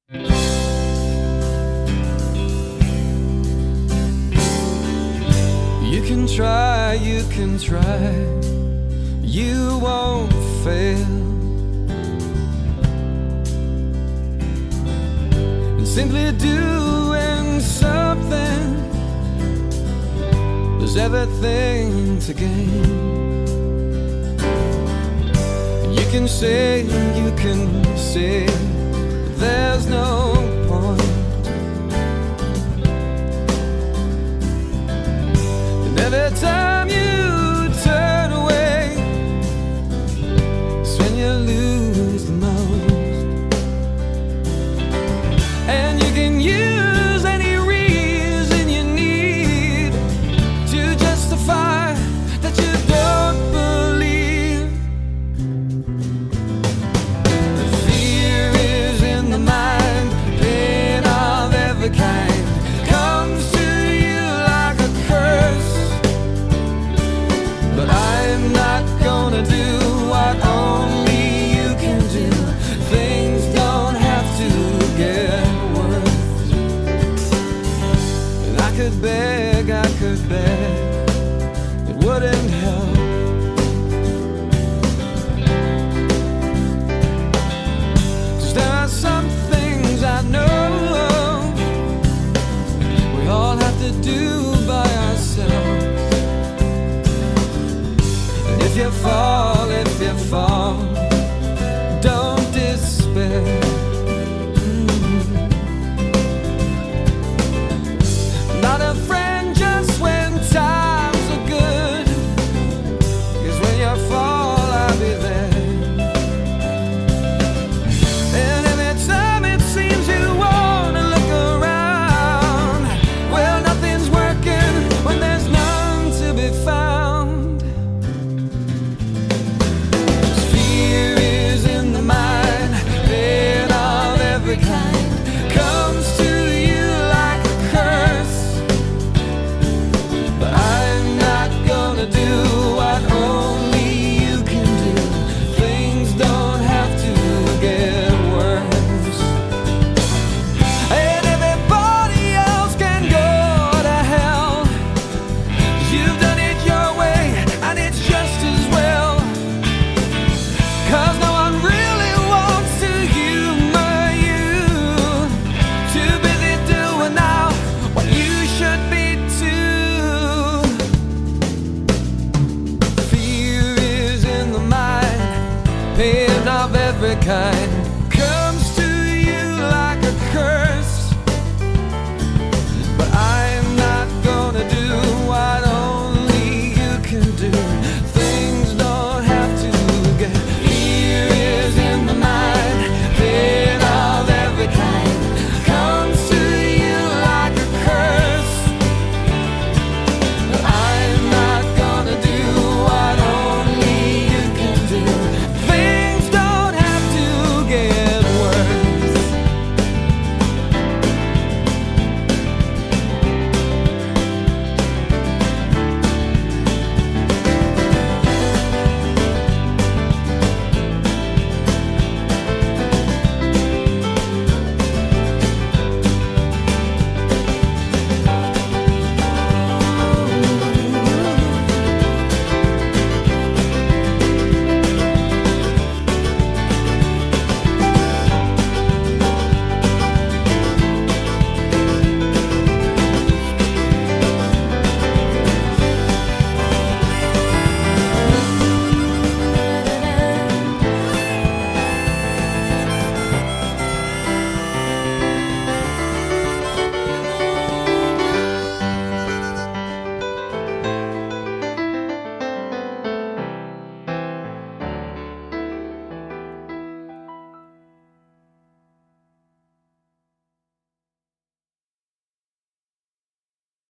You can try, you won't fail. And simply doing something, there's everything to gain. You can say, there's no point. And every time you turn away, it's when you lose the most. And you can use any reason you need to justify that you don't believe. The fear is in the mind, pain of every kind comes to you like a curse. But I'm not gonna do what only you can do. Things don't have to get worse. And I could beg, it wouldn't help. 'Cause there are some things I know we all have to do by ourselves. If you fall, don't despair. Not a friend just when times are good, 'cause when you fall, I'll be there. And every time it seems you wanna look around, well, nothing's working when there's none to be found. Kind comes to you like a curse. But I'm not gonna do what only you can do. Things don't have to get worse. And everybody else can go to hell. You've done it your way, and it's just as well. 'Cause no one really wants to humor you. Too busy doing now what you should be too. Fear is in the mind, pain of every kind